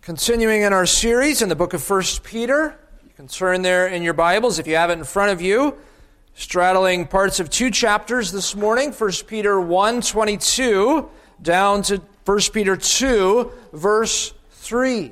Continuing in our series in the book of 1 Peter. You can turn there in your Bibles if you have it in front of you. Straddling parts of two chapters this morning, 1 Peter 1:22 down to 1 Peter 2, verse 3.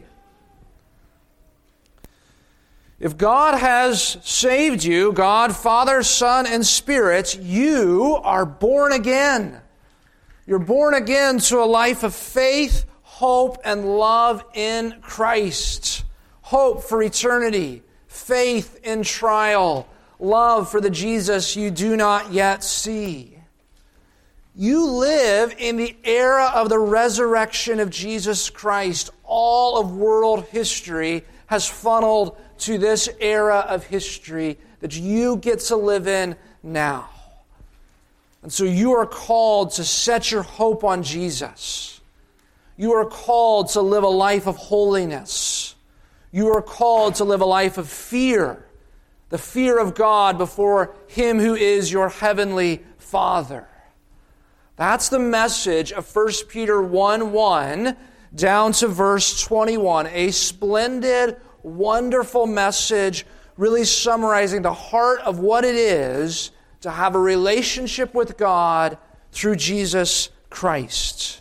If God has saved you, God, Father, Son, and Spirit, you are born again. You're born again to a life of faith, hope, and love in Christ. Hope for eternity, faith in trial, love for the Jesus you do not yet see. You live in the era of the resurrection of Jesus Christ. All of world history has funneled to this era of history that you get to live in now. And so you are called to set your hope on Jesus. You are called to live a life of holiness. You are called to live a life of fear, the fear of God before Him who is your heavenly Father. That's the message of 1 Peter 1:1 down to verse 21. A splendid, wonderful message really summarizing the heart of what it is to have a relationship with God through Jesus Christ.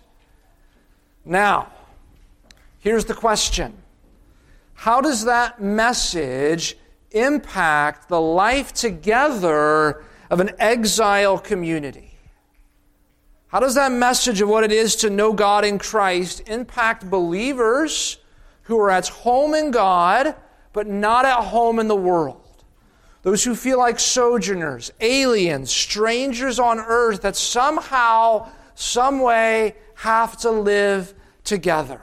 Now, here's the question. How does that message impact the life together of an exile community? How does that message of what it is to know God in Christ impact believers who are at home in God, but not at home in the world? Those who feel like sojourners, aliens, strangers on earth that somehow, some way have to live together.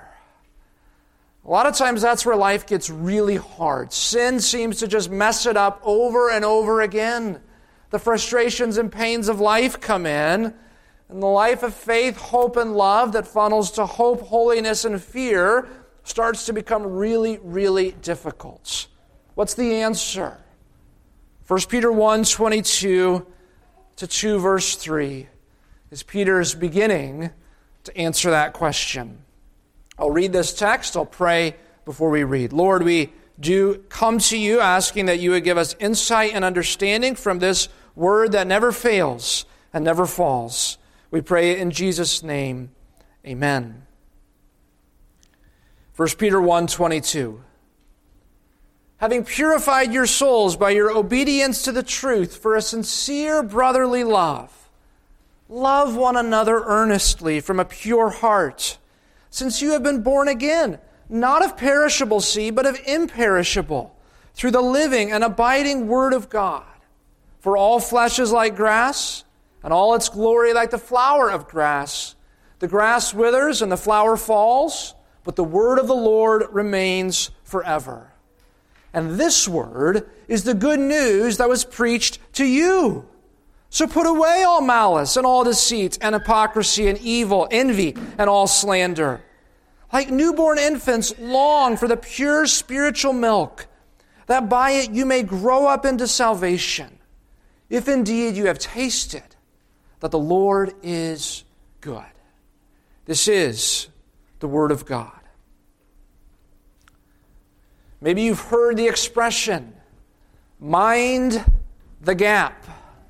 A lot of times that's where life gets really hard. Sin seems to just mess it up over and over again. The frustrations and pains of life come in, and the life of faith, hope, and love that funnels to hope, holiness, and fear starts to become really, really difficult. What's the answer? 1 Peter 1:22 to 2 verse 3 is Peter's beginning to answer that question. I'll read this text. I'll pray before we read. Lord, we do come to you asking that you would give us insight and understanding from this word that never fails and never falls. We pray in Jesus' name. Amen. 1 Peter 1:22. Having purified your souls by your obedience to the truth for a sincere brotherly love, love one another earnestly from a pure heart, since you have been born again, not of perishable seed, but of imperishable, through the living and abiding Word of God. For all flesh is like grass, and all its glory like the flower of grass. The grass withers and the flower falls, but the word of the Lord remains forever. And this word is the good news that was preached to you. So put away all malice and all deceit and hypocrisy and evil, envy and all slander. Like newborn infants, long for the pure spiritual milk, that by it you may grow up into salvation, if indeed you have tasted that the Lord is good. This is the Word of God. Maybe you've heard the expression, mind the gap.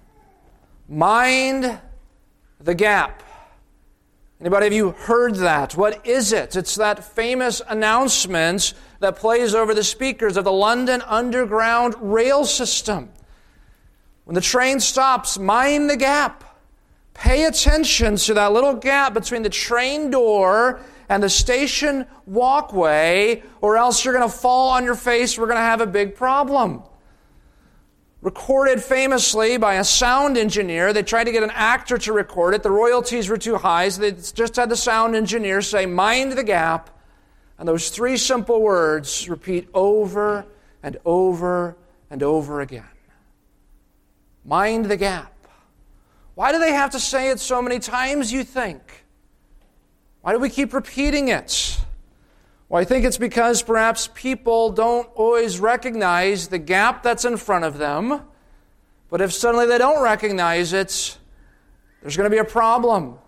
Mind the gap. Anybody of you heard that? What is it? It's that famous announcement that plays over the speakers of the London Underground rail system. When the train stops, mind the gap. Pay attention to that little gap between the train door and the station walkway, or else you're going to fall on your face. We're going to have a big problem. Recorded famously by a sound engineer. They tried to get an actor to record it. The royalties were too high, so they just had the sound engineer say, mind the gap. And those three simple words repeat over and over and over again. Mind the gap. Why do they have to say it so many times, you think? Why do we keep repeating it? Well, I think it's because perhaps people don't always recognize the gap that's in front of them. But if suddenly they don't recognize it, there's going to be a problem.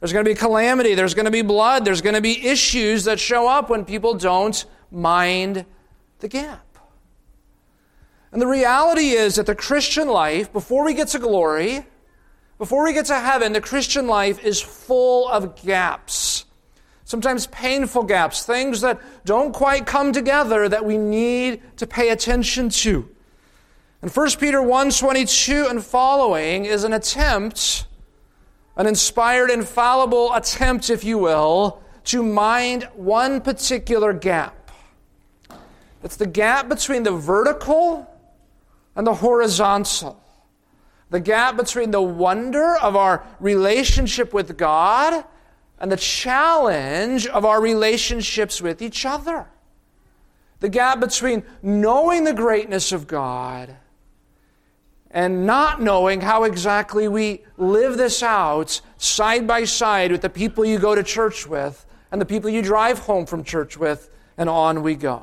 There's going to be calamity. There's going to be blood. There's going to be issues that show up when people don't mind the gap. And the reality is that the Christian life, before we get to glory, before we get to heaven, the Christian life is full of gaps. Sometimes painful gaps, things that don't quite come together that we need to pay attention to. And 1 Peter 1:22 and following is an inspired, infallible attempt, if you will, to mind one particular gap. It's the gap between the vertical and the horizontal. The gap between the wonder of our relationship with God and the challenge of our relationships with each other. The gap between knowing the greatness of God and not knowing how exactly we live this out side by side with the people you go to church with and the people you drive home from church with, and on we go.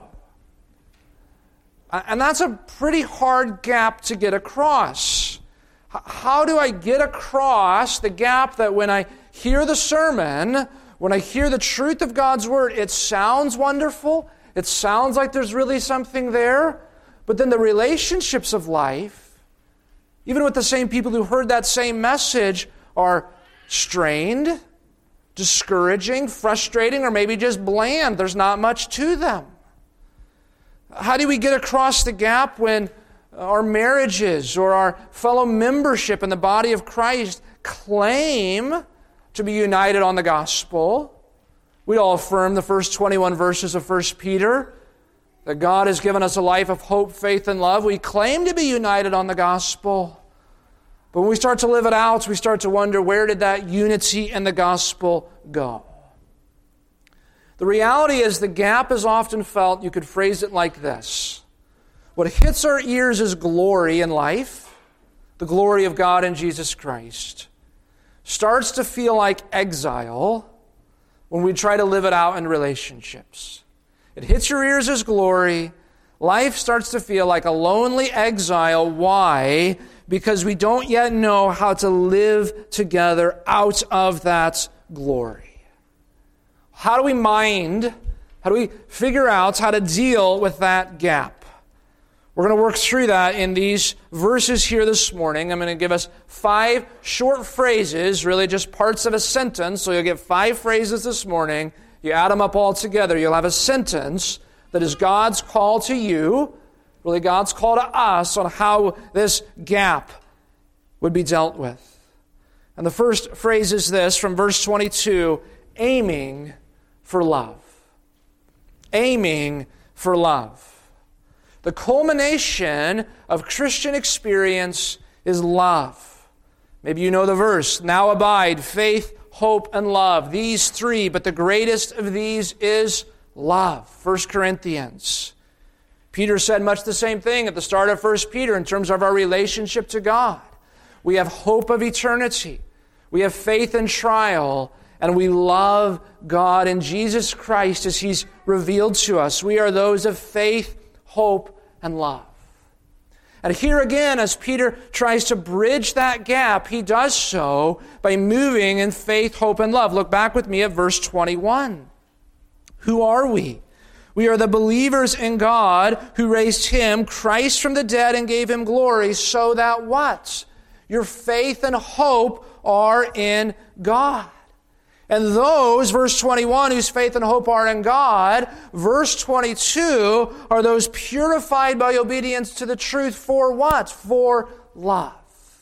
And that's a pretty hard gap to get across. How do I get across the gap that when I hear the sermon, when I hear the truth of God's Word, it sounds wonderful, it sounds like there's really something there, but then the relationships of life, even with the same people who heard that same message, are strained, discouraging, frustrating, or maybe just bland. There's not much to them. How do we get across the gap when our marriages or our fellow membership in the body of Christ claim to be united on the gospel? We all affirm the first 21 verses of 1 Peter, that God has given us a life of hope, faith, and love. We claim to be united on the gospel. But when we start to live it out, we start to wonder, where did that unity in the gospel go? The reality is the gap is often felt, you could phrase it like this. What hits our ears is glory in life, the glory of God in Jesus Christ, starts to feel like exile when we try to live it out in relationships. It hits your ears as glory. Life starts to feel like a lonely exile. Why? Because we don't yet know how to live together out of that glory. How do we figure out how to deal with that gap? We're going to work through that in these verses here this morning. I'm going to give us 5 short phrases, really just parts of a sentence. So you'll get 5 phrases this morning. You add them up all together, you'll have a sentence that is God's call to you, really God's call to us on how this gap would be dealt with. And the first phrase is this from verse 22, aiming for love. Aiming for love. The culmination of Christian experience is love. Maybe you know the verse, now abide, faith, hope, and love. These 3, but the greatest of these is love. 1 Corinthians. Peter said much the same thing at the start of 1 Peter in terms of our relationship to God. We have hope of eternity. We have faith in trial. And we love God in Jesus Christ as He's revealed to us. We are those of faith, hope, and love. And here again, as Peter tries to bridge that gap, he does so by moving in faith, hope, and love. Look back with me at verse 21. Who are we? We are the believers in God who raised Him, Christ, from the dead and gave Him glory, so that what? Your faith and hope are in God. And those, verse 21, whose faith and hope are in God, verse 22, are those purified by obedience to the truth for what? For love.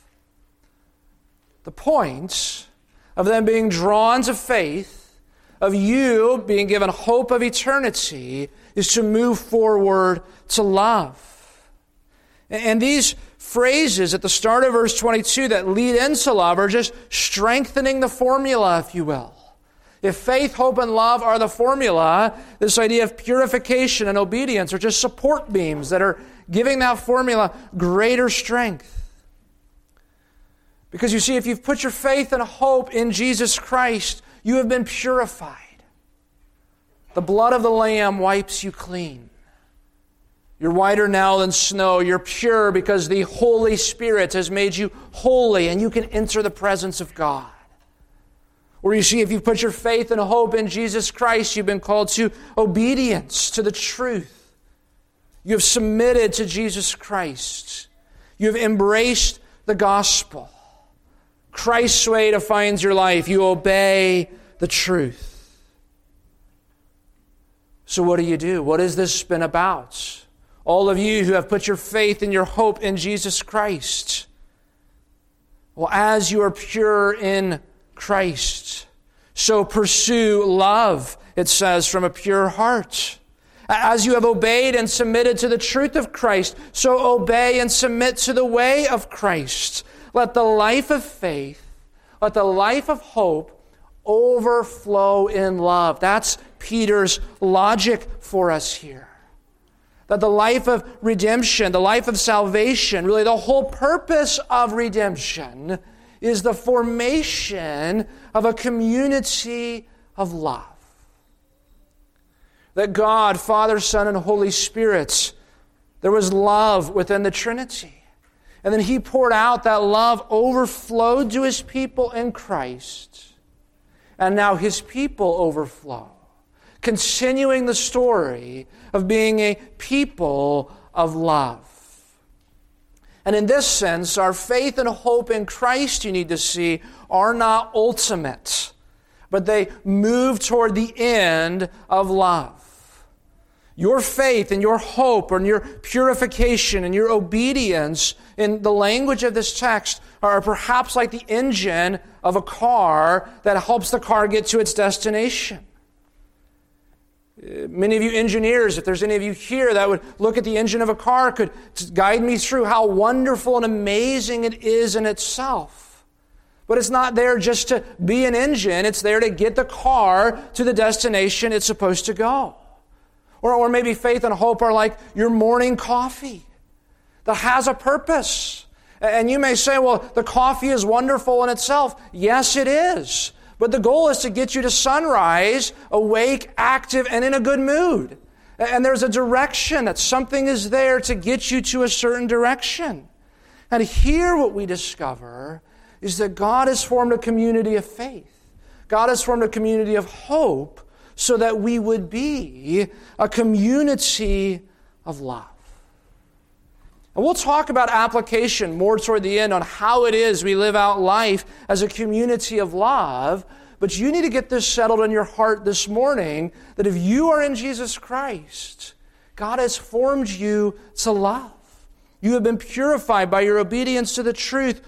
The point of them being drawn to faith, of you being given hope of eternity, is to move forward to love. And these phrases at the start of verse 22 that lead into love are just strengthening the formula, if you will. If faith, hope, and love are the formula, this idea of purification and obedience are just support beams that are giving that formula greater strength. Because you see, if you've put your faith and hope in Jesus Christ, you have been purified. The blood of the Lamb wipes you clean. You're whiter now than snow. You're pure because the Holy Spirit has made you holy and you can enter the presence of God. Or you see, if you put your faith and hope in Jesus Christ, you've been called to obedience to the truth. You have submitted to Jesus Christ. You have embraced the gospel. Christ's way defines your life. You obey the truth. So what do? What has this been about? All of you who have put your faith and your hope in Jesus Christ. Well, as you are pure in Christ, so pursue love, it says, from a pure heart. As you have obeyed and submitted to the truth of Christ, so obey and submit to the way of Christ. Let the life of faith, let the life of hope overflow in love. That's Peter's logic for us here. That the life of redemption, the life of salvation, really the whole purpose of redemption is the formation of a community of love. That God, Father, Son, and Holy Spirit, there was love within the Trinity. And then He poured out that love, overflowed to His people in Christ. And now His people overflow, continuing the story of being a people of love. And in this sense, our faith and hope in Christ, you need to see, are not ultimate, but they move toward the end of love. Your faith and your hope and your purification and your obedience in the language of this text are perhaps like the engine of a car that helps the car get to its destination. Many of you engineers, if there's any of you here that would look at the engine of a car, could guide me through how wonderful and amazing it is in itself. But it's not there just to be an engine. It's there to get the car to the destination it's supposed to go. Or maybe faith and hope are like your morning coffee that has a purpose. And you may say, well, the coffee is wonderful in itself. Yes, it is. But the goal is to get you to sunrise, awake, active, and in a good mood. And there's a direction, that something is there to get you to a certain direction. And here what we discover is that God has formed a community of faith. God has formed a community of hope so that we would be a community of love. And we'll talk about application more toward the end on how it is we live out life as a community of love. But you need to get this settled in your heart this morning, that if you are in Jesus Christ, God has formed you to love. You have been purified by your obedience to the truth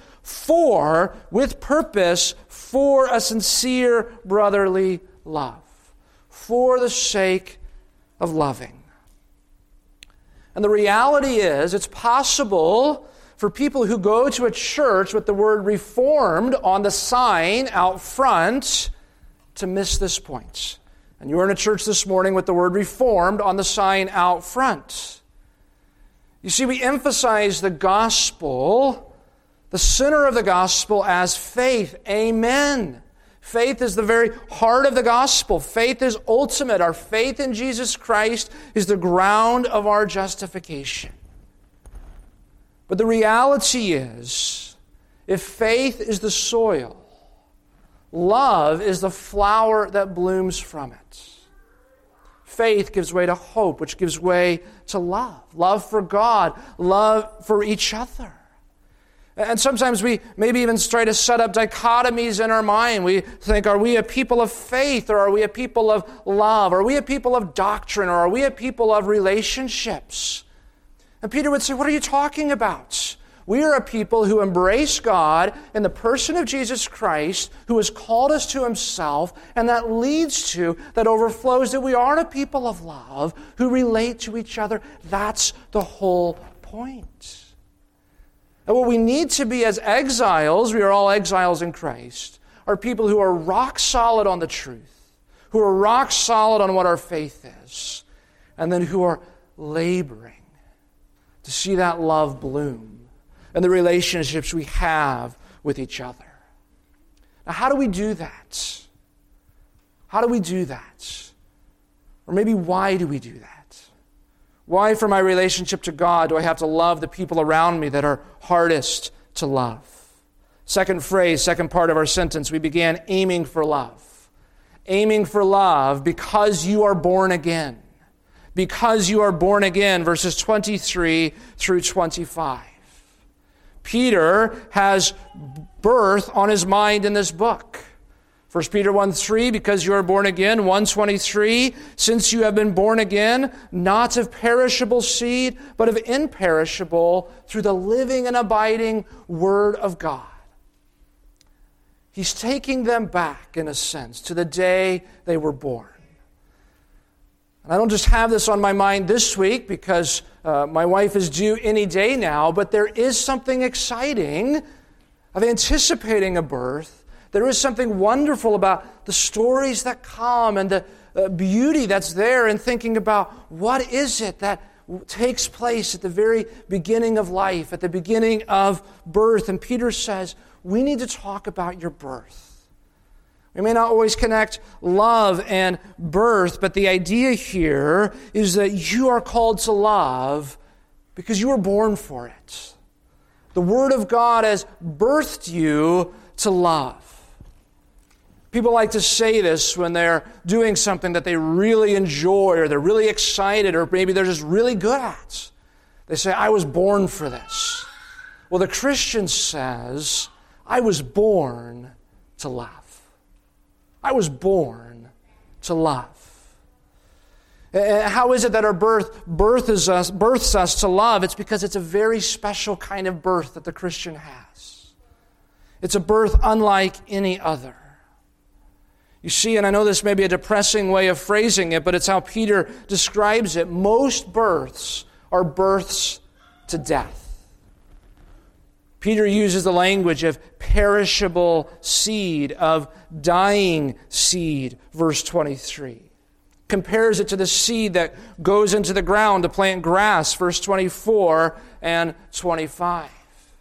with purpose, for a sincere brotherly love, for the sake of loving. And the reality is, it's possible for people who go to a church with the word Reformed on the sign out front to miss this point. And you were in a church this morning with the word Reformed on the sign out front. You see, we emphasize the gospel, the center of the gospel, as faith. Amen. Faith is the very heart of the gospel. Faith is ultimate. Our faith in Jesus Christ is the ground of our justification. But the reality is, if faith is the soil, love is the flower that blooms from it. Faith gives way to hope, which gives way to love. Love for God, love for each other. And sometimes we maybe even try to set up dichotomies in our mind. We think, are we a people of faith, or are we a people of love? Are we a people of doctrine, or are we a people of relationships? And Peter would say, what are you talking about? We are a people who embrace God in the person of Jesus Christ, who has called us to Himself, and that leads to, that overflows, that we are a people of love who relate to each other. That's the whole point. And what we need to be as exiles, we are all exiles in Christ, are people who are rock solid on the truth, who are rock solid on what our faith is, and then who are laboring to see that love bloom and the relationships we have with each other. Now, how do we do that? How do we do that? Or maybe why do we do that? Why, for my relationship to God, do I have to love the people around me that are hardest to love? Second phrase, second part of our sentence, we began aiming for love. Aiming for love because you are born again. Because you are born again, verses 23 through 25. Peter has birth on his mind in this book. 1 Peter 1:3, because you are born again. 1:23, since you have been born again, not of perishable seed, but of imperishable, through the living and abiding Word of God. He's taking them back, in a sense, to the day they were born. And I don't just have this on my mind this week because my wife is due any day now, but there is something exciting of anticipating a birth. There is something wonderful about the stories that come and the beauty that's there in thinking about what is it that takes place at the very beginning of life, at the beginning of birth. And Peter says, we need to talk about your birth. We may not always connect love and birth, but the idea here is that you are called to love because you were born for it. The Word of God has birthed you to love. People like to say this when they're doing something that they really enjoy or they're really excited or maybe they're just really good at. They say, I was born for this. Well, the Christian says, I was born to love. I was born to love. And how is it that our births us to love? It's because it's a very special kind of birth that the Christian has. It's a birth unlike any other. You see, and I know this may be a depressing way of phrasing it, but it's how Peter describes it. Most births are births to death. Peter uses the language of perishable seed, of dying seed, verse 23. Compares it to the seed that goes into the ground to plant grass, verse 24 and 25.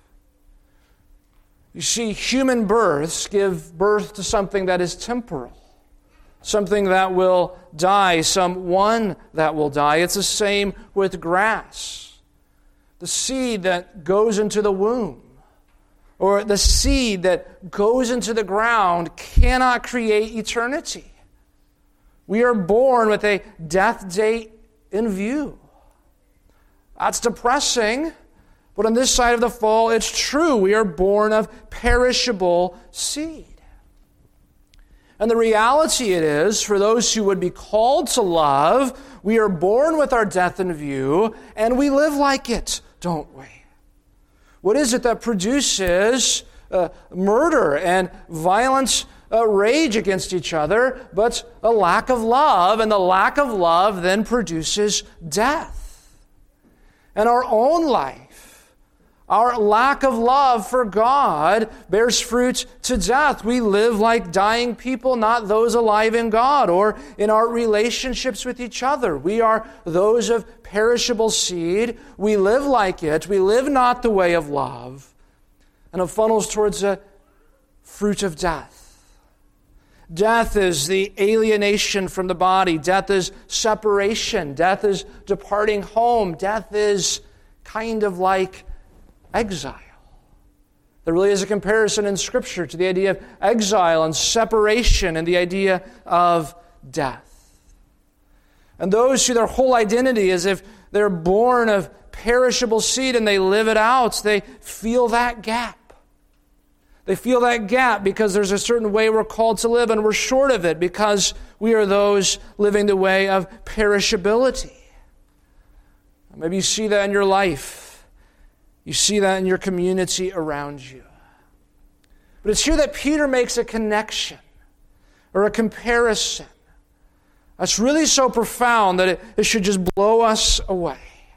You see, human births give birth to something that is temporal, something that will die, someone that will die. It's the same with grass. The seed that goes into the womb, or the seed that goes into the ground, cannot create eternity. We are born with a death date in view. That's depressing. But on this side of the fall, it's true. We are born of perishable seed. And the reality it is, for those who would be called to love, we are born with our death in view, and we live like it, don't we? What is it that produces murder and violent rage against each other, but a lack of love, and the lack of love then produces death. And our own life, our lack of love for God bears fruit to death. We live like dying people, not those alive in God or in our relationships with each other. We are those of perishable seed. We live like it. We live not the way of love. And it funnels towards a fruit of death. Death is the alienation from the body. Death is separation. Death is departing home. Death is kind of like exile. There really is a comparison in Scripture to the idea of exile and separation and the idea of death. And those who their whole identity is if they're born of perishable seed and they live it out, they feel that gap. They feel that gap because there's a certain way we're called to live and we're short of it because we are those living the way of perishability. Maybe you see that in your life. You see that in your community around you. But it's here that Peter makes a connection or a comparison that's really so profound that it should just blow us away.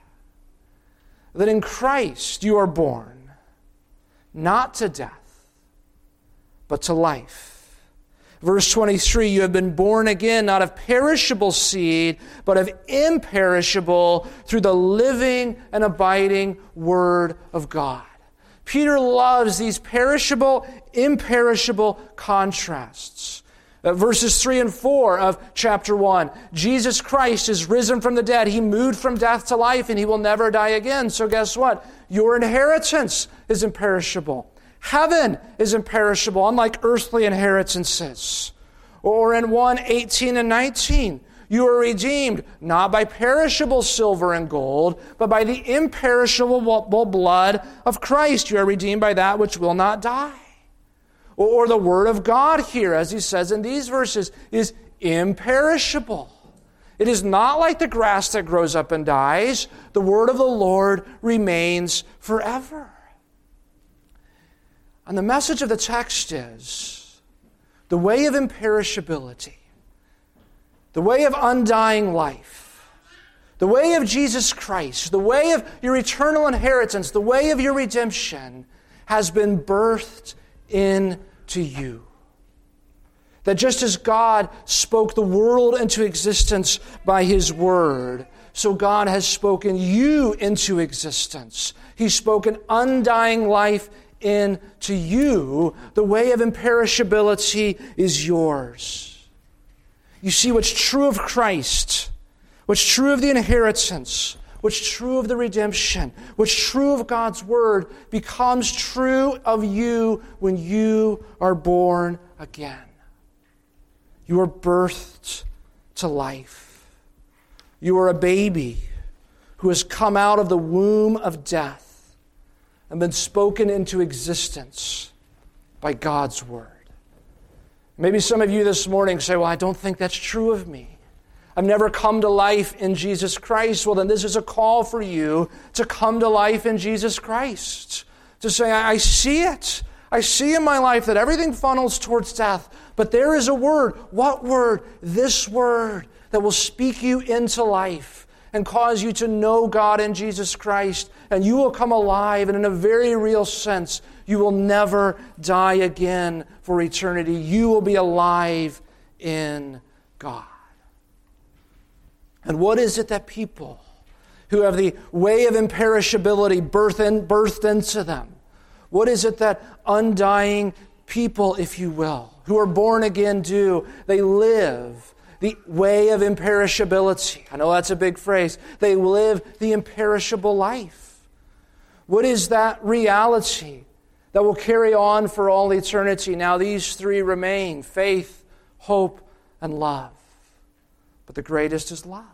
That in Christ you are born, not to death, but to life. Verse 23, you have been born again, not of perishable seed, but of imperishable, through the living and abiding Word of God. Peter loves these perishable, imperishable contrasts. Verses 3 and 4 of chapter 1. Jesus Christ is risen from the dead. He moved from death to life, and He will never die again. So guess what? Your inheritance is imperishable. Heaven is imperishable, unlike earthly inheritances. Or in 1:18 and 19, you are redeemed not by perishable silver and gold, but by the imperishable blood of Christ. You are redeemed by that which will not die. Or the word of God here, as he says in these verses, is imperishable. It is not like the grass that grows up and dies. The word of the Lord remains forever. And the message of the text is the way of imperishability, the way of undying life, the way of Jesus Christ, the way of your eternal inheritance, the way of your redemption has been birthed into you. That just as God spoke the world into existence by His Word, so God has spoken you into existence. He's spoken undying life into you. The way of imperishability is yours. You see, what's true of Christ, what's true of the inheritance, what's true of the redemption, what's true of God's Word becomes true of you when you are born again. You are birthed to life. You are a baby who has come out of the womb of death and been spoken into existence by God's Word. Maybe some of you this morning say, well, I don't think that's true of me. I've never come to life in Jesus Christ. Well, then this is a call for you to come to life in Jesus Christ. To say, I see it. I see in my life that everything funnels towards death. But there is a word. What word? This word that will speak you into life and cause you to know God in Jesus Christ. And you will come alive. And in a very real sense, you will never die again for eternity. You will be alive in God. And what is it that people who have the way of imperishability birthed into them, what is it that undying people, if you will, who are born again do? They live the way of imperishability. I know that's a big phrase. They live the imperishable life. What is that reality that will carry on for all eternity? Now these three remain: faith, hope, and love. But the greatest is love.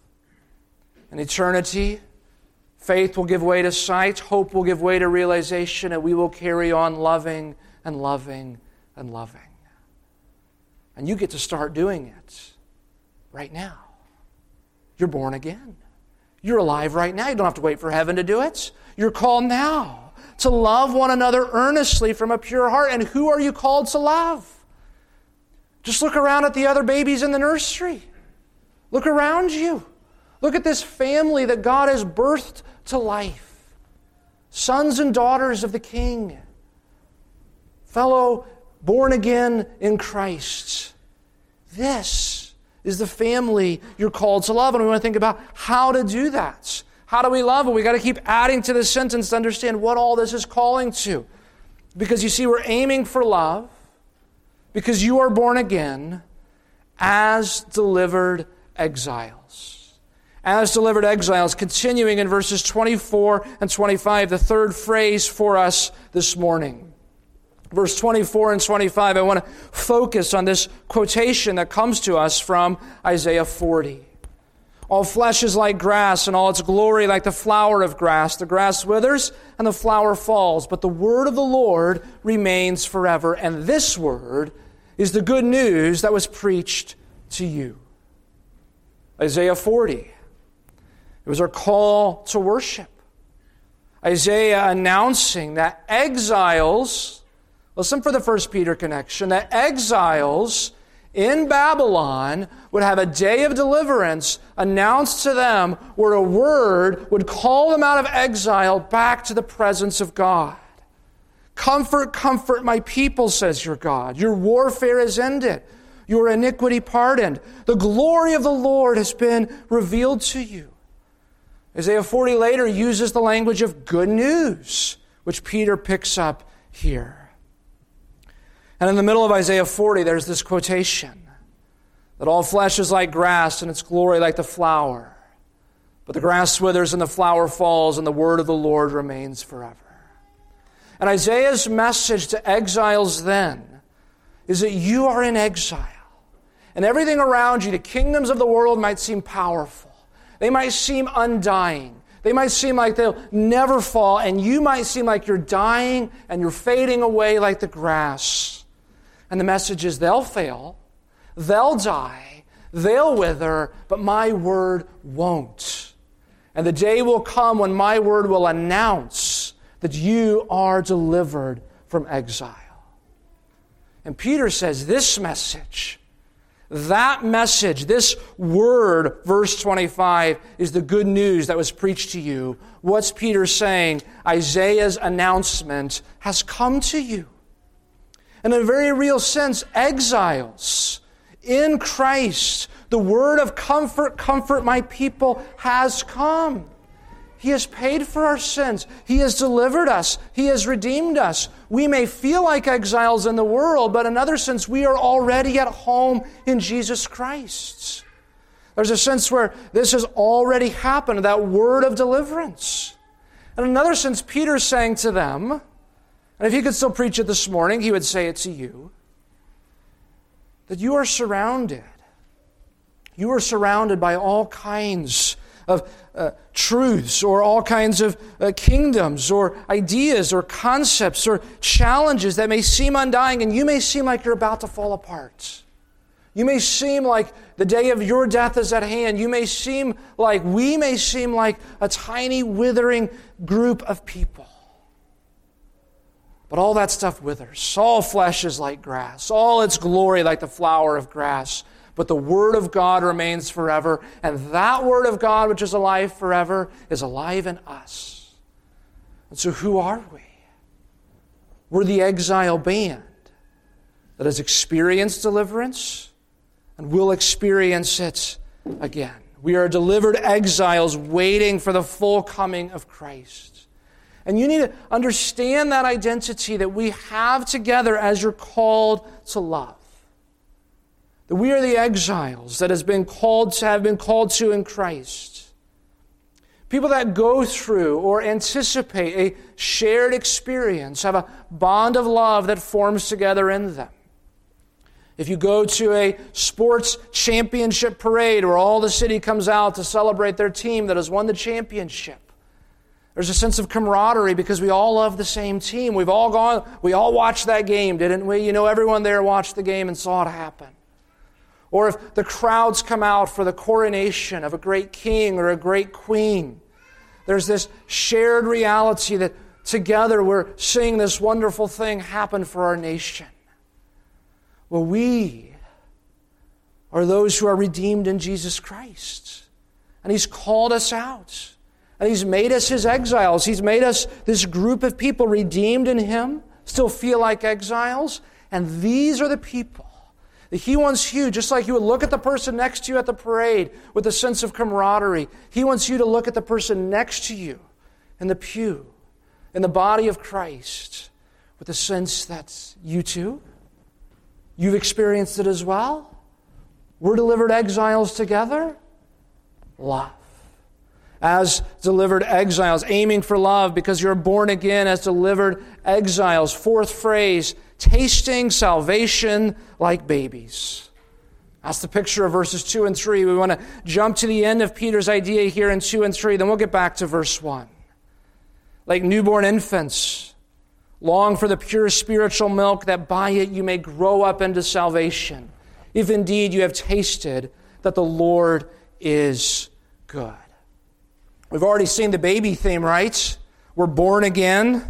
In eternity, faith will give way to sight, hope will give way to realization, and we will carry on loving and loving and loving. And you get to start doing it right now. You're born again. You're alive right now. You don't have to wait for heaven to do it. You're called now to love one another earnestly from a pure heart. And who are you called to love? Just look around at the other babies in the nursery. Look around you. Look at this family that God has birthed to life. Sons and daughters of the King. Fellow born again in Christ. This is the family you're called to love. And we want to think about how to do that. How do we love? Well, we got to keep adding to this sentence to understand what all this is calling to. Because you see, we're aiming for love because you are born again as delivered exiles. As delivered exiles, continuing in verses 24 and 25, the third phrase for us this morning. Verse 24 and 25, I want to focus on this quotation that comes to us from Isaiah 40. All flesh is like grass, and all its glory like the flower of grass. The grass withers, and the flower falls, but the word of the Lord remains forever. And this word is the good news that was preached to you. Isaiah 40. It was our call to worship. Isaiah announcing that exiles, listen for the 1 Peter connection, that exiles in Babylon would have a day of deliverance announced to them where a word would call them out of exile back to the presence of God. Comfort, comfort my people, says your God. Your warfare is ended. Your iniquity pardoned. The glory of the Lord has been revealed to you. Isaiah 40 later uses the language of good news, which Peter picks up here. And in the middle of Isaiah 40, there's this quotation that all flesh is like grass and its glory like the flower. But the grass withers and the flower falls and the word of the Lord remains forever. And Isaiah's message to exiles then is that you are in exile. And everything around you, the kingdoms of the world, might seem powerful. They might seem undying. They might seem like they'll never fall, and you might seem like you're dying and you're fading away like the grass. And the message is they'll fail, they'll die, they'll wither, but my word won't. And the day will come when my word will announce that you are delivered from exile. And Peter says this message, that message, this word, verse 25, is the good news that was preached to you. What's Peter saying? Isaiah's announcement has come to you. And in a very real sense, exiles in Christ, the word of comfort, comfort my people, has come. He has paid for our sins. He has delivered us. He has redeemed us. We may feel like exiles in the world, but in another sense, we are already at home in Jesus Christ. There's a sense where this has already happened, that word of deliverance. In another sense, Peter's saying to them, and if he could still preach it this morning, he would say it to you, that you are surrounded. You are surrounded by all kinds of truths, or all kinds of kingdoms, or ideas, or concepts, or challenges that may seem undying, and you may seem like you're about to fall apart. You may seem like the day of your death is at hand. You may seem like, we may seem like a tiny, withering group of people. But all that stuff withers. All flesh is like grass. All its glory like the flower of grass. But the Word of God remains forever, and that Word of God, which is alive forever, is alive in us. And so who are we? We're the exile band that has experienced deliverance and will experience it again. We are delivered exiles waiting for the full coming of Christ. And you need to understand that identity that we have together as you're called to love. That we are the exiles that have been called to in Christ. People that go through or anticipate a shared experience have a bond of love that forms together in them. If you go to a sports championship parade where all the city comes out to celebrate their team that has won the championship, there's a sense of camaraderie because we all love the same team. We all watched that game, didn't we? You know, everyone there watched the game and saw it happen. Or if the crowds come out for the coronation of a great king or a great queen, there's this shared reality that together we're seeing this wonderful thing happen for our nation. Well, we are those who are redeemed in Jesus Christ. And He's called us out. And He's made us His exiles. He's made us this group of people redeemed in Him, still feel like exiles. And these are the people that He wants you, just like you would look at the person next to you at the parade with a sense of camaraderie. He wants you to look at the person next to you in the pew, in the body of Christ, with the sense that you too, you've experienced it as well. We're delivered exiles together. Love. As delivered exiles, aiming for love because you're born again as delivered exiles. Fourth phrase, tasting salvation like babies. That's the picture of verses 2 and 3. We want to jump to the end of Peter's idea here in 2 and 3, then we'll get back to verse 1. Like newborn infants, long for the pure spiritual milk, that by it you may grow up into salvation, if indeed you have tasted that the Lord is good. We've already seen the baby theme, right? We're born again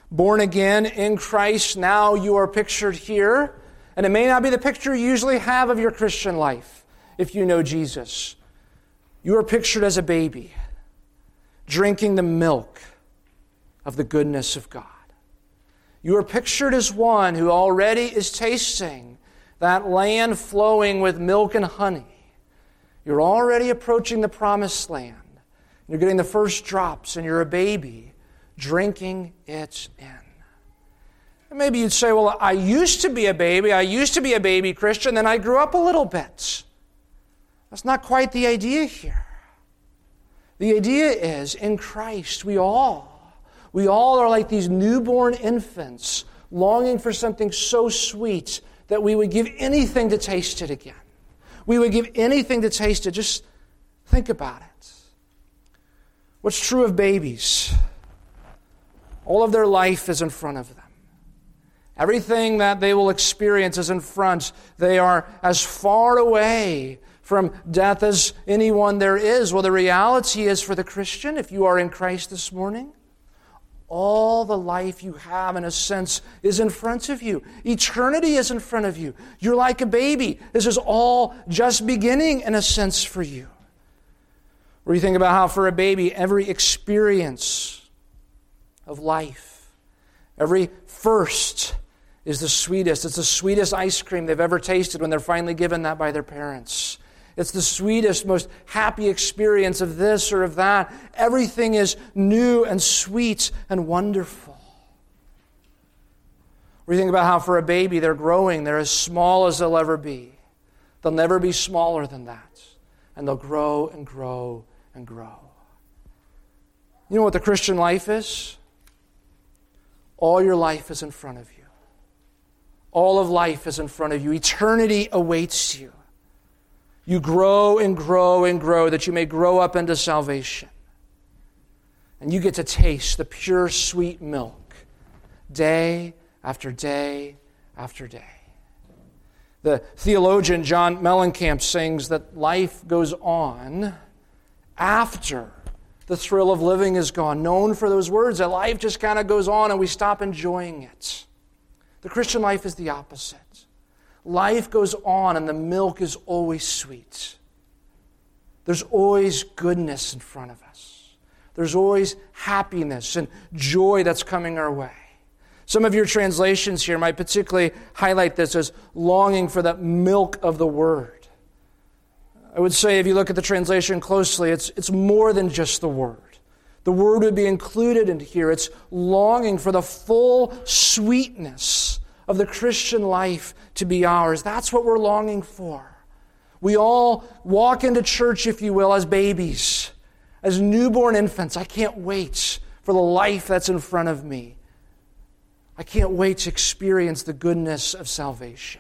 in Christ. Now you are pictured here. And it may not be the picture you usually have of your Christian life if you know Jesus. You are pictured as a baby, drinking the milk of the goodness of God. You are pictured as one who already is tasting that land flowing with milk and honey. You're already approaching the promised land. You're getting the first drops, and you're a baby drinking it in. And maybe you'd say, well, I used to be a baby Christian, then I grew up a little bit. That's not quite the idea here. The idea is, in Christ, we all We all are like these newborn infants, longing for something so sweet that we would give anything to taste it again. We would give anything to taste it. Just think about it. What's true of babies? All of their life is in front of them. Everything that they will experience is in front. They are as far away from death as anyone there is. Well, the reality is for the Christian, if you are in Christ this morning, all the life you have, in a sense, is in front of you. Eternity is in front of you. You're like a baby. This is all just beginning, in a sense, for you. Where you think about how for a baby, every experience of life, every first is the sweetest. It's the sweetest ice cream they've ever tasted when they're finally given that by their parents. It's the sweetest, most happy experience of this or of that. Everything is new and sweet and wonderful. We think about how for a baby they're growing. They're as small as they'll ever be. They'll never be smaller than that. And they'll grow and grow and grow. You know what the Christian life is? All your life is in front of you. All of life is in front of you. Eternity awaits you. You grow and grow and grow that you may grow up into salvation. And you get to taste the pure, sweet milk day after day after day. The theologian John Mellencamp sings that life goes on after the thrill of living is gone. Known for those words, that life just kind of goes on and we stop enjoying it. The Christian life is the opposite. Life goes on and the milk is always sweet. There's always goodness in front of us. There's always happiness and joy that's coming our way. Some of your translations here might particularly highlight this as longing for that milk of the Word. I would say if you look at the translation closely, it's more than just the Word. The Word would be included in here. It's longing for the full sweetness of the Christian life to be ours. That's what we're longing for. We all walk into church, if you will, as babies, as newborn infants. I can't wait for the life that's in front of me. I can't wait to experience the goodness of salvation.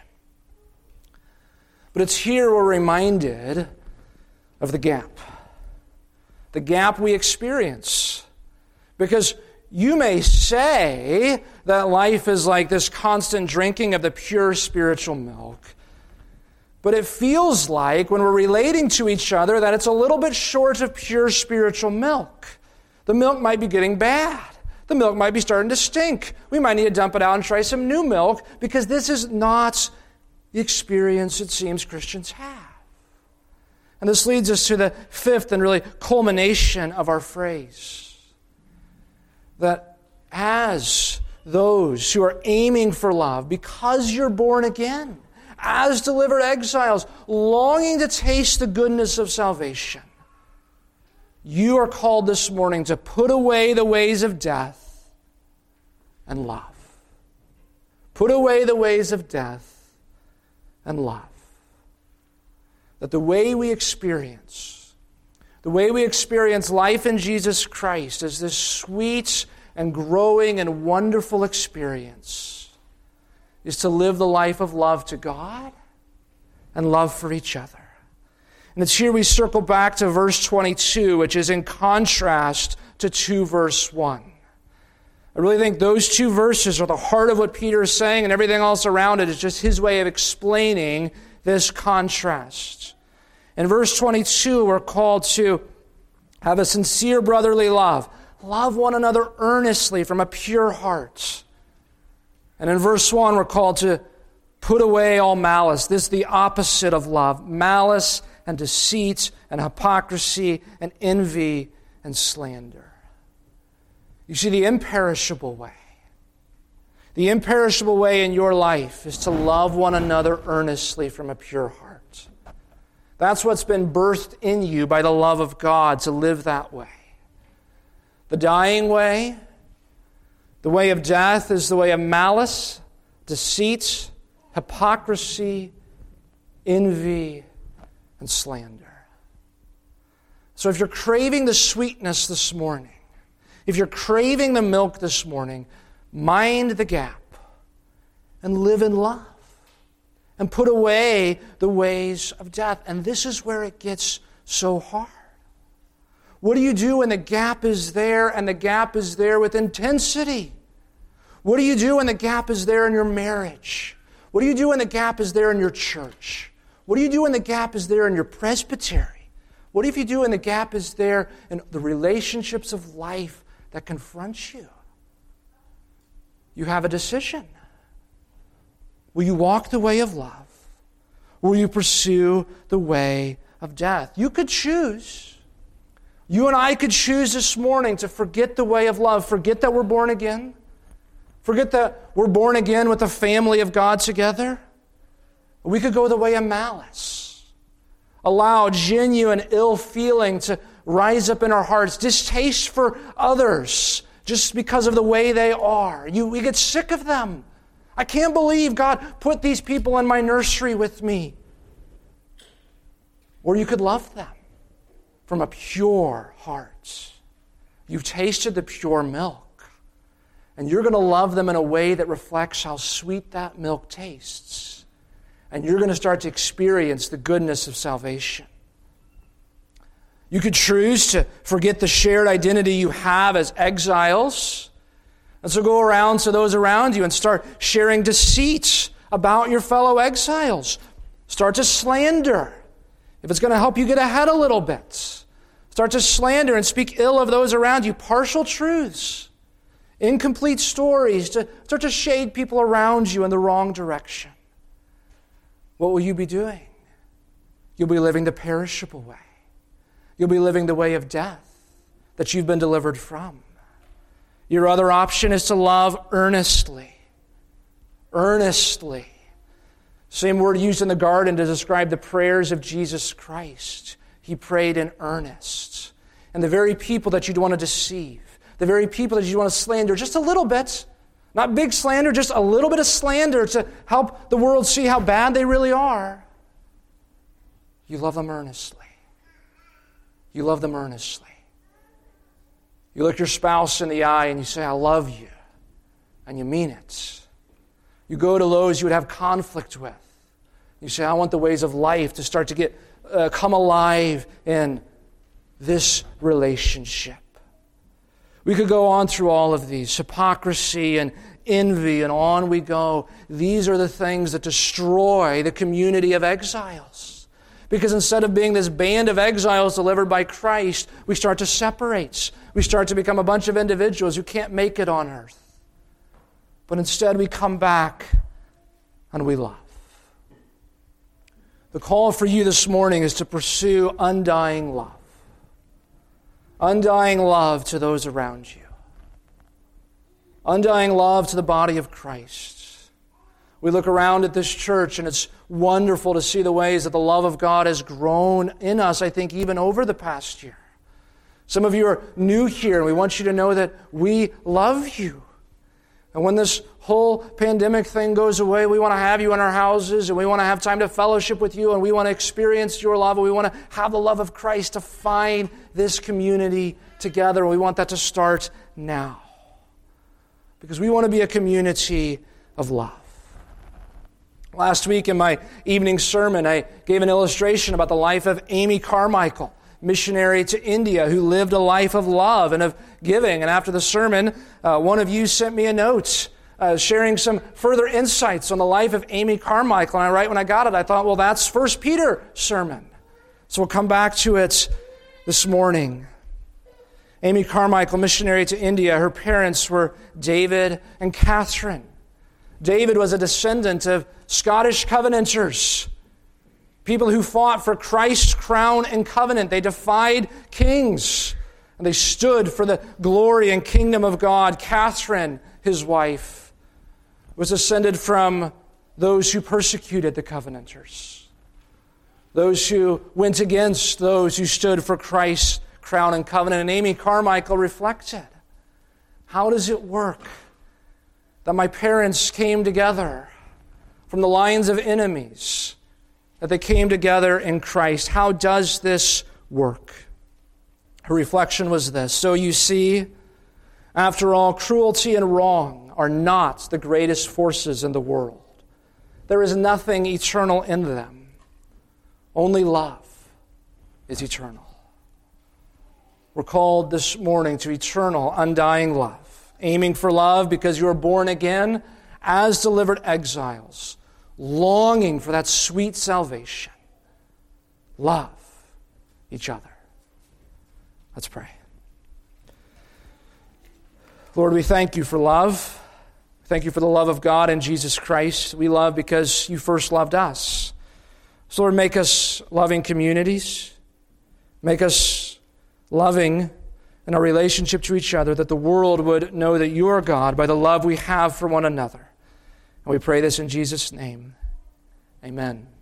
But it's here we're reminded of the gap. The gap we experience. Because you may say that life is like this constant drinking of the pure spiritual milk. But it feels like, when we're relating to each other, that it's a little bit short of pure spiritual milk. The milk might be getting bad. The milk might be starting to stink. We might need to dump it out and try some new milk, because this is not the experience it seems Christians have. And this leads us to the fifth and really culmination of our phrase. That as those who are aiming for love, because you're born again, as delivered exiles, longing to taste the goodness of salvation, you are called this morning to put away the ways of death and love. Put away the ways of death and love. That the way we experience life in Jesus Christ is this sweet and growing and wonderful experience, is to live the life of love to God and love for each other. And it's here we circle back to verse 22, which is in contrast to 2 verse 1. I really think those two verses are the heart of what Peter is saying, and everything else around it is just his way of explaining this contrast. In verse 22, we're called to have a sincere brotherly love. Love one another earnestly from a pure heart. And in verse 1, we're called to put away all malice. This is the opposite of love. Malice and deceit and hypocrisy and envy and slander. You see, the imperishable way in your life is to love one another earnestly from a pure heart. That's what's been birthed in you by the love of God, to live that way. The dying way, the way of death, is the way of malice, deceit, hypocrisy, envy, and slander. So if you're craving the sweetness this morning, if you're craving the milk this morning, mind the gap and live in love and put away the ways of death. And this is where it gets so hard. What do you do when the gap is there and the gap is there with intensity? What do you do when the gap is there in your marriage? What do you do when the gap is there in your church? What do you do when the gap is there in your presbytery? What if you do when the gap is there in the relationships of life that confront you? You have a decision. Will you walk the way of love? Or will you pursue the way of death? You could choose. You and I could choose this morning to forget the way of love. Forget that we're born again. Forget that we're born again with the family of God together. We could go the way of malice. Allow genuine ill feeling to rise up in our hearts. Distaste for others just because of the way they are. We get sick of them. I can't believe God put these people in my nursery with me. Or you could love them from a pure heart. You've tasted the pure milk, and you're going to love them in a way that reflects how sweet that milk tastes. And you're going to start to experience the goodness of salvation. You could choose to forget the shared identity you have as exiles, and so go around to those around you and start sharing deceit about your fellow exiles. Start to slander if it's going to help you get ahead a little bit. Start to slander and speak ill of those around you. Partial truths, incomplete stories, to start to shade people around you in the wrong direction. What will you be doing? You'll be living the perishable way. You'll be living the way of death that you've been delivered from. Your other option is to love earnestly. Earnestly. Same word used in the garden to describe the prayers of Jesus Christ. He prayed in earnest. And the very people that you'd want to deceive, the very people that you want to slander just a little bit, not big slander, just a little bit of slander to help the world see how bad they really are, you love them earnestly. You love them earnestly. You look your spouse in the eye and you say, I love you. And you mean it. You go to those you would have conflict with. You say, I want the ways of life to start to come alive in this relationship. We could go on through all of these. Hypocrisy and envy, and on we go. These are the things that destroy the community of exiles. Because instead of being this band of exiles delivered by Christ, we start to separate. We start to become a bunch of individuals who can't make it on earth. But instead we come back and we love. The call for you this morning is to pursue undying love. Undying love to those around you. Undying love to the body of Christ. We look around at this church and it's wonderful to see the ways that the love of God has grown in us, I think, even over the past year. Some of you are new here and we want you to know that we love you. And when this whole pandemic thing goes away, we want to have you in our houses, and we want to have time to fellowship with you, and we want to experience your love, and we want to have the love of Christ to find this community together. And we want that to start now. Because we want to be a community of love. Last week in my evening sermon, I gave an illustration about the life of Amy Carmichael, missionary to India, who lived a life of love and of giving. And after the sermon, one of you sent me a note sharing some further insights on the life of Amy Carmichael. And right when I got it, I thought, well, that's 1 Peter sermon. So we'll come back to it this morning. Amy Carmichael, missionary to India, her parents were David and Catherine. David was a descendant of Scottish Covenanters, people who fought for Christ's crown and covenant. They defied kings, and they stood for the glory and kingdom of God. Catherine, his wife, was descended from those who persecuted the Covenanters, those who went against those who stood for Christ's crown and covenant. And Amy Carmichael reflected, how does it work that my parents came together from the lines of enemies, that they came together in Christ? How does this work? Her reflection was this: so you see, After all, cruelty and wrong are not the greatest forces in the world. There is nothing eternal in them. Only love is eternal. We're called this morning to eternal, undying love, aiming for love because you are born again as delivered exiles, longing for that sweet salvation. Love each other. Let's pray. Lord, we thank you for love. Thank you for the love of God in Jesus Christ. We love because you first loved us. So Lord, make us loving communities. Make us loving in our relationship to each other, that the world would know that you are God by the love we have for one another. And we pray this in Jesus' name. Amen.